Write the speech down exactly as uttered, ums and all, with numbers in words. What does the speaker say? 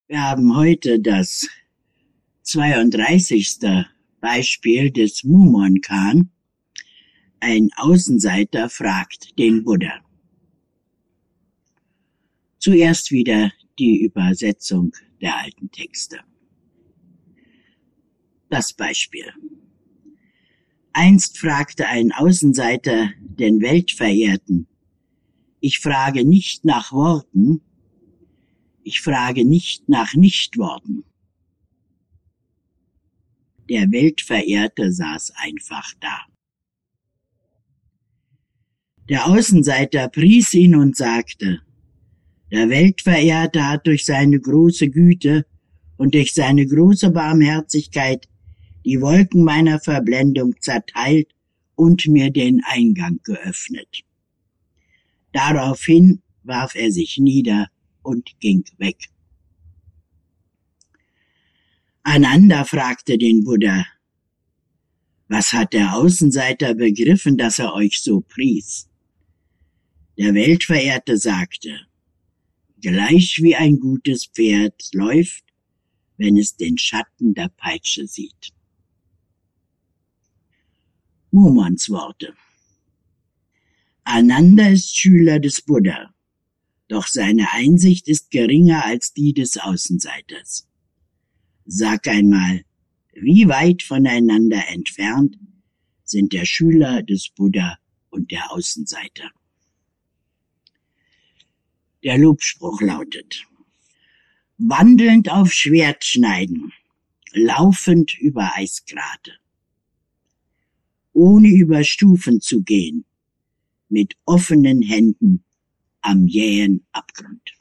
Wir haben heute das zweiunddreißigste Beispiel des Mumonkan. Ein Außenseiter fragt den Buddha. Zuerst wieder die Übersetzung der alten Texte. Das Beispiel. Einst fragte ein Außenseiter den Weltverehrten: Ich frage nicht nach Worten, ich frage nicht nach Nichtworten. Der Weltverehrte saß einfach da. Der Außenseiter pries ihn und sagte: Der Weltverehrte hat durch seine große Güte und durch seine große Barmherzigkeit die Wolken meiner Verblendung zerteilt und mir den Eingang geöffnet. Daraufhin warf er sich nieder und ging weg. Ananda fragte den Buddha: Was hat der Außenseiter begriffen, dass er euch so pries? Der Weltverehrte sagte: Gleich wie ein gutes Pferd läuft, wenn es den Schatten der Peitsche sieht. Mumons Worte. Ananda ist Schüler des Buddha, doch seine Einsicht ist geringer als die des Außenseiters. Sag einmal, wie weit voneinander entfernt sind der Schüler des Buddha und der Außenseiter? Der Lobspruch lautet: Wandelnd auf Schwertschneiden, laufend über Eisgrate, ohne über Stufen zu gehen, mit offenen Händen am jähen Abgrund.